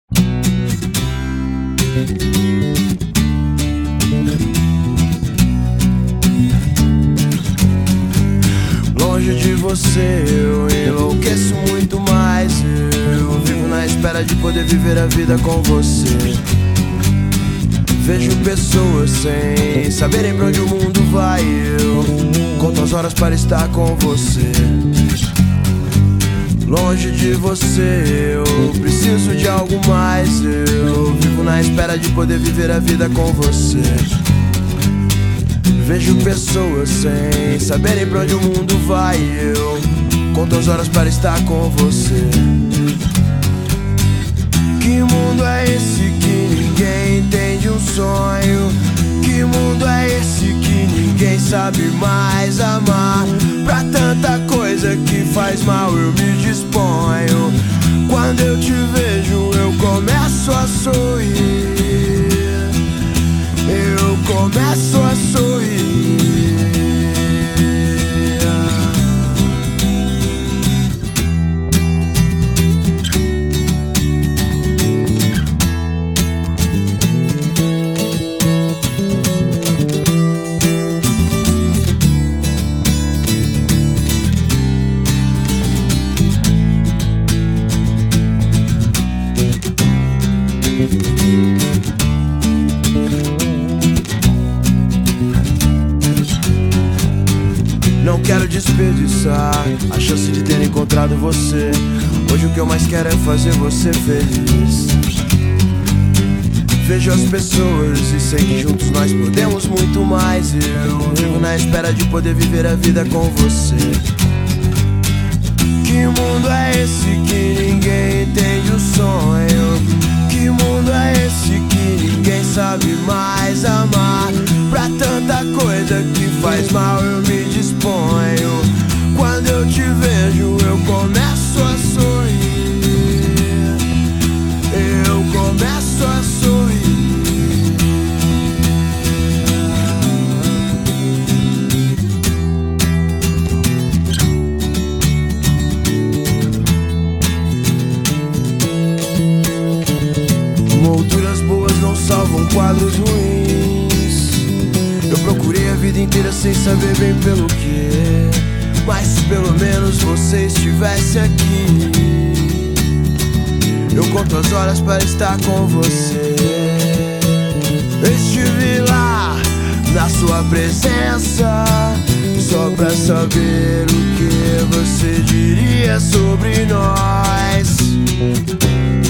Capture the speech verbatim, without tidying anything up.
Longe de você eu enlouqueço muito mais. Eu vivo na espera de poder viver a vida com você. Vejo pessoas sem saberem pra onde o mundo vai. Eu conto as horas para estar com você. Longe de você eu preciso de algo mais. Eu vivo na espera de poder viver a vida com você. Vejo pessoas sem saberem pra onde o mundo vai. Eu conto as horas para estar com você. Que mundo é esse que ninguém entende um sonho? Que mundo é esse que ninguém sabe mais amar? Pra tanta coisa que faz mal eu me disponho. Quando eu te vejo eu começo a sorrir. Eu começo a sorrir. Não quero desperdiçar a chance de ter encontrado você. Hoje o que eu mais quero é fazer você feliz. Vejo as pessoas e sei que juntos nós podemos muito mais. Eu vivo na espera de poder viver a vida com você. Que mundo é esse que ninguém entende o sonho? Que mundo é esse que ninguém sabe mais amar? Pra tanta coisa que faz mal eu me disponho. Quando eu te vejo eu começo a sorrir. Eu começo a sorrir. Molduras boas não salvam quadros ruins. Eu procurei a vida inteira sem saber bem pelo que, mas se pelo menos você estivesse aqui. Eu conto as horas para estar com você. Estive lá na sua presença só pra saber o que você diria sobre nós.